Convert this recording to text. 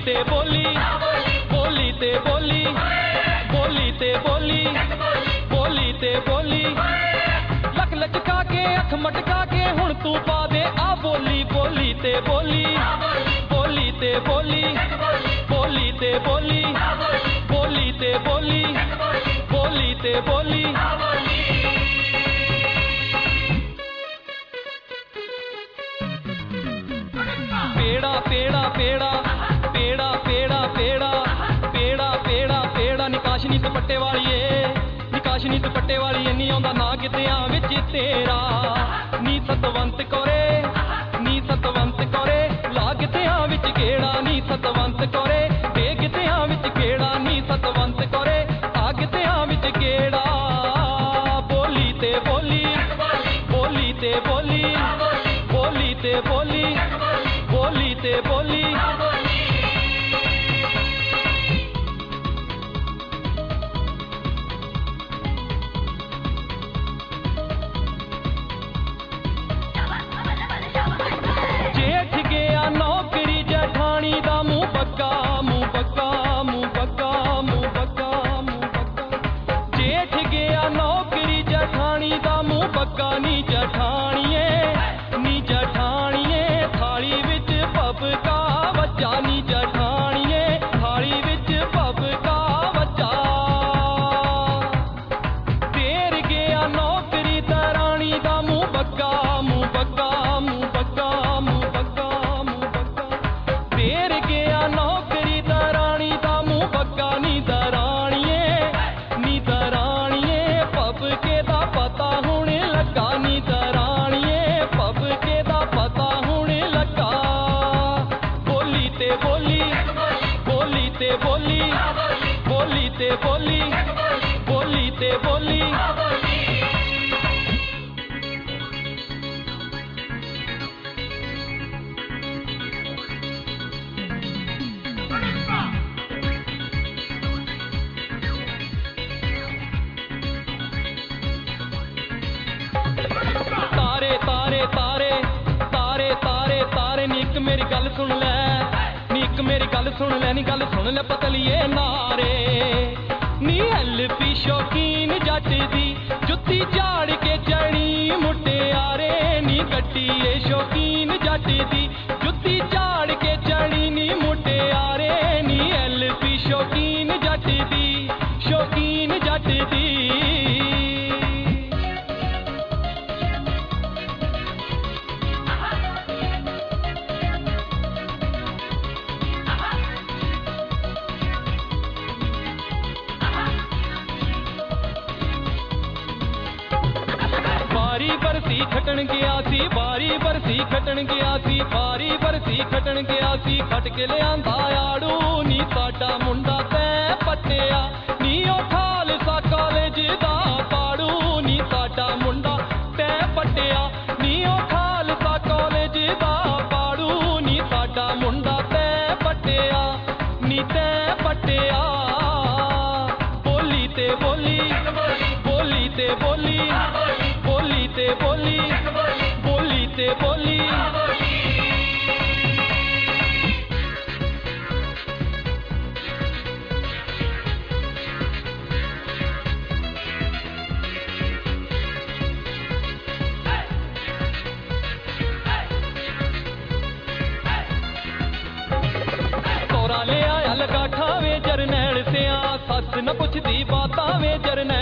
ते बोली बोली ते बोली बोली ते बोली बोली ते बोली लक लचका के अख मटका के हुण तू पा दे आ बोली बोली ते बोली बोली ते बोली बोली ते बोली बोली ते बोली बोली ते बोली पेड़ा पेड़ा पेड़ा पेड़ा पेड़ा पेड़ा पेड़ा पेड़ा पेड़ा निकाशनी दुपट्टे वालीए निकाशनी दुपट्टे वालीए नी आउंदा ना कितियां विच तेरा नी सतवंत कोरे नी सतवंत कोरे ला कितियां विच गेड़ा नी सतवंत कोरे दे कितियां विच गेड़ा नी सतवंत कोरे आ कितियां विच गेड़ा बोली ते बोली बोली ते बोली बोली ते बोली बोली ते बोली जेठ गया नौकरी जठानी दा मुंह बग्गा मुंह बग्गा मुंह बग्गा मुंह बग्गा मुंह बग्गा जेठ गया नौकरी जठानी दा मुंह बग्गा नी जठानिए थाली विच पबका बच्चा नी जठानिए थाली विच पबका बच्चा तेर गया नौकरी दरानी दा मुंह बग्गा मुंह बग्गा मुंह बग्गा मुंह बग्गा मुंह बग्गा तेर गया नौकरी दरानी दा मुंह बग्गा नी दरानिए पबके दा पता हुण लगा नी दरानिए पबके दा पता हुण लगा बोली ते बोली बोली ते बोली बोली ते बोली बोली ते बोली तारे तारे तारे तारे तारे तारे नी इक मेरी गल सुन लै नी इक मेरी गल सुन लै नी गल सुन लै पतलिए नारे नी एलपी शौकीन जट दी जुत्ती झाड़ के चढ़ी मुटियारे नी गड्डी शौकीन जट दी जुत्ती झाड़ के चढ़ी नी मुटियारे नी एलपी शौकीन जट दी शौकीन जट दी बरसी खटन गया सी बारी बरसी खटन गया सी बारी बरसी खटन गया सी खट के लियांदा आड़ू नी साडा मुंडा तै पट्टिया नी ओ खालसा कॉलेज दा पाड़ू नी साडा मुंडा तै पट्टिया नी ओ खालसा कॉलेज दा पाड़ू नी साडा मुंडा तै पट्टिया नी तै पट्टिया बोली ते बोली बोली ते बोली बोली ते बोली बोली ते बोली तोरा ले आया लगा ठावे जरनैल सिया सस न पुछदी बातां वे जरनैल